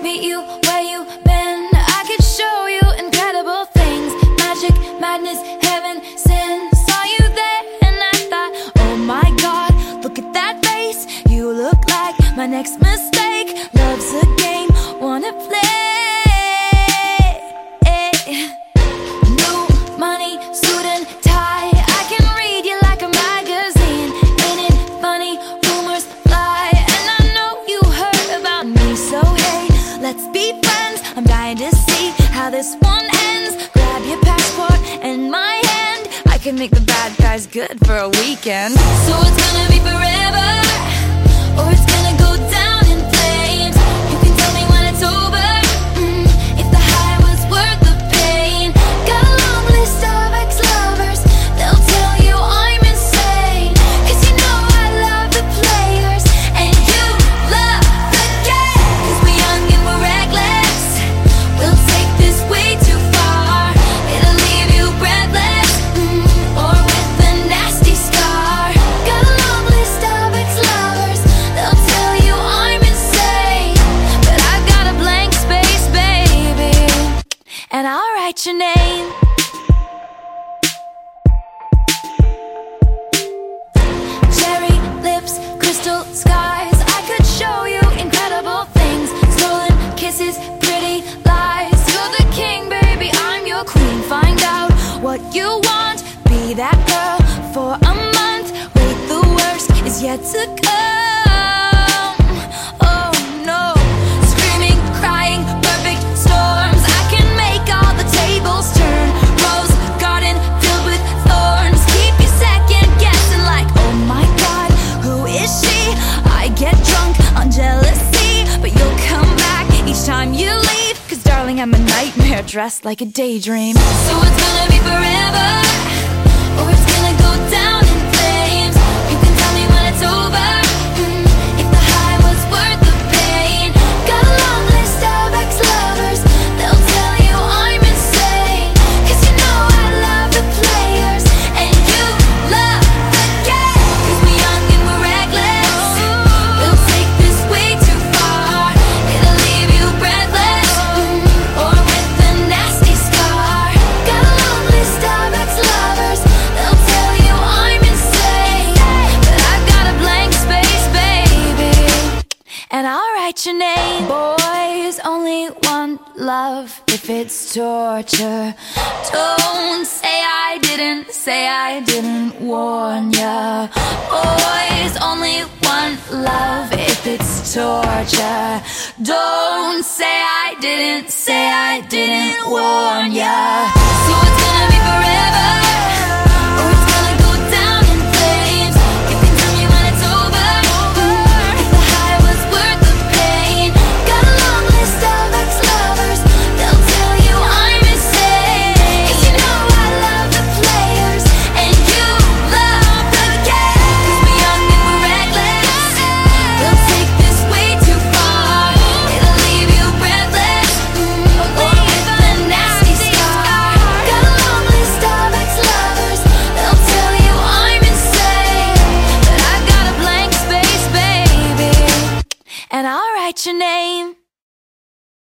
meet you where you been. I could show you incredible things. Magic, madness, heaven, sin. Saw you there and I thought, oh my God, look at that face. You look like my next mistake. Love's a game, wanna play. New money, suit and tie. I can read you like a magazine. Ain't it funny? Rumors fly, and I know you heard about me. So hey, let's be friends. I'm dying to see how this one ends. Grab your passport and my hand. I can make the bad guys good for a weekend. So it's gonna be forever, or it's gonna go down in flames. You can tell me when it's over, if the high was worth the pain. Got a long list of ex-lovers, they'll tell you I'm insane. Cause you know I love the players, and you love the game. Cause we're young and we're reckless, we'll take this way too far. It'll leave you breathless, or with a nasty scar. Got a long list of ex-lovers, they'll tell you I'm insane. But I've got a blank space, baby, and I'll write your name. Cherry lips, crystal skies. I could show you incredible things. Stolen kisses, pretty lies. You're the king, baby, I'm your queen. Find out what you want, be that girl for a month. Wait, the worst is yet to come. Oh no, screaming, crying, perfect storms. I can make all the tables turn. Rose garden filled with thorns. Keep you second guessing like, oh my God, who is she? I get drunk on jealousy, but you'll come back each time you leave. Cause darling, I'm a nightmare dressed like a daydream. So it's gonna be forever, or it's gonna go down in flames. You can tell me when it's over, if the high was worth the pain. Got a long list of ex-lovers, they'll tell you I'm insane. Cause you know I love the players, and you love the game. Cause we're young and we're reckless, we'll take this way too far. It'll leave you breathless, or with a nasty scar. Got a long list of ex-lovers, they'll tell you I'm insane. But I've got a blank space, baby, and I'll write your name. Boys only want love if it's torture. Don't say I didn't warn ya. Boys only want love if it's torture. Don't say I didn't warn ya. So it's gonna be forever,